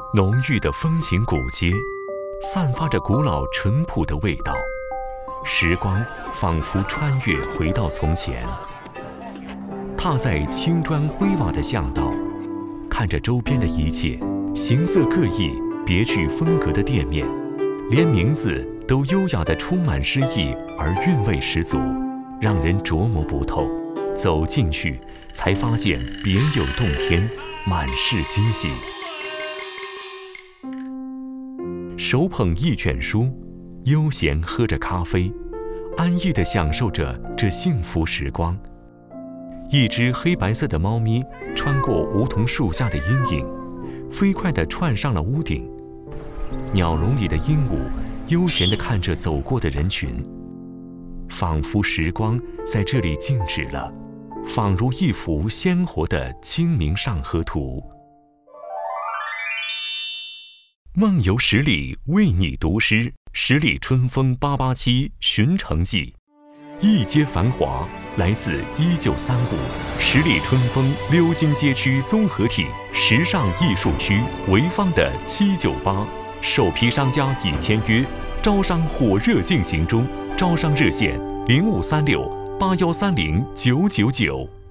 浓郁的风情古街，散发着古老淳朴的味道。时光仿佛穿越回到从前，踏在青砖灰瓦的巷道，看着周边的一切，形色各异、别具风格的店面，连名字都优雅地充满诗意而韵味十足，让人琢磨不透。走进去，才发现别有洞天，满是惊喜。手捧一卷书，悠闲喝着咖啡，安逸地享受着这幸福时光。一只黑白色的猫咪穿过梧桐树下的阴影，飞快地窜上了屋顶。鸟笼里的鹦鹉悠闲地看着走过的人群，仿佛时光在这里静止了，仿如一幅鲜活的《清明上河图》。梦游十里为你读诗，十里春风887寻城记。一街繁华来自1935，十里春风鎏金街区综合体时尚艺术区潍坊的798，首批商家已签约，招商火热进行中，招商热线053681309999。